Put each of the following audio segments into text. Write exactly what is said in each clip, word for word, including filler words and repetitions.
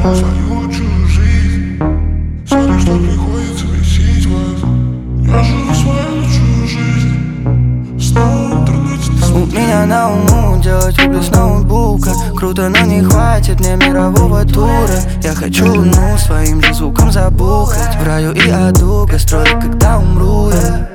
живу свою лучшую жизнь. Сори, что приходится бесить вас. Я живу свою лучшую жизнь. Снова в интернете ты У меня на уму делать рубли с ноутбука. Круто, но не хватит мне мирового тура. Я хочу луну своим же звуком забухать. В раю и аду гастроли, когда умру я.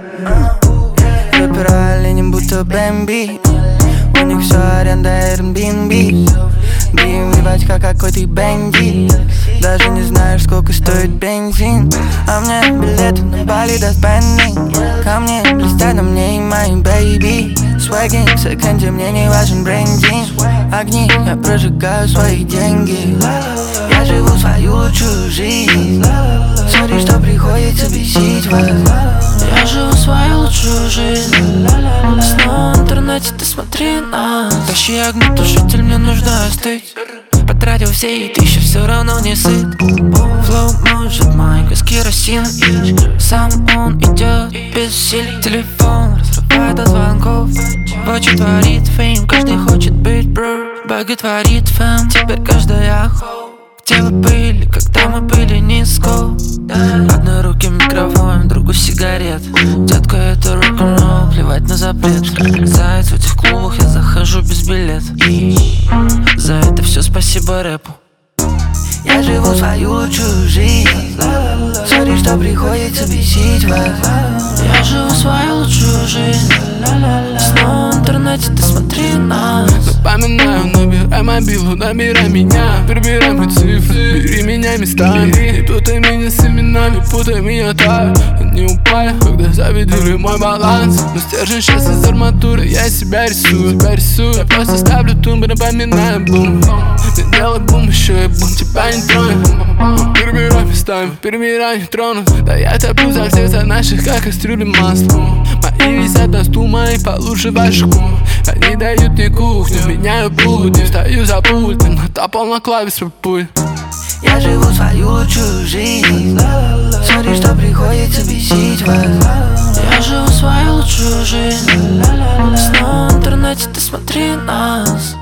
Рэперы оленем будто Бэмби. У них все аренда Airbnb. Бим, ебать, как какой ты бандит. Даже не знаешь, сколько стоит бензин. А мне билеты на Бали даст бендинг. Ко мне блестят, на мне и мои бэйби. Сваги в секонде, мне не важен брендинг. Огни, я прожигаю свои деньги. Я живу свою лучшую жизнь. Сори, что приходится бесить вас. Я живу свою лучшую жизнь. Снова в интернете ты смотри нас. Тащи огнетушитель, мне нужно остыть. Потратил все и тысячи, все равно не сыт. Флоу может майка с керосином. Сам он идет без усилий. Телефон разрывает от звонков. Вочи творит фейм, каждый хочет быть бро. Боготворит фэм, теперь каждая хоу. Где вы были, когда мы были низко? Одной руке микрофон, другу сигарет. Детка, это рок-н-ролл, плевать на запрет. Заяц в этих клубах, я захожу без билета. За это все спасибо рэпу. Я живу свою лучшую жизнь. Сори, что приходится бесить вас. Я живу свою лучшую жизнь. Снова в интернете ты смотри нас. Напоминаю, набирай мобилу, набирай меня. Перебирай мои цифры, бери меня местами. Не путай меня с именами, путай меня так. Они упали, когда завидели мой баланс. Но стержень сейчас из арматуры, я себя рисую, себя рисую. Я просто ставлю тумбы, напоминаю бум. Не делай бум, еще и бум, тебя не тронет. Перебирай местами, перебирай не тронут. Да я топлю за сердце наших, как кастрюли маслом. Мои висят на стул, мои получше ваших кум. Они дают мне кухню, меняю путь. Не встаю за пульт, натопал на клавиш пульт. Я живу свою лучшую жизнь. Сори, что приходится бесить вас. Я живу свою лучшую жизнь. Снова в интернете ты смотри нас.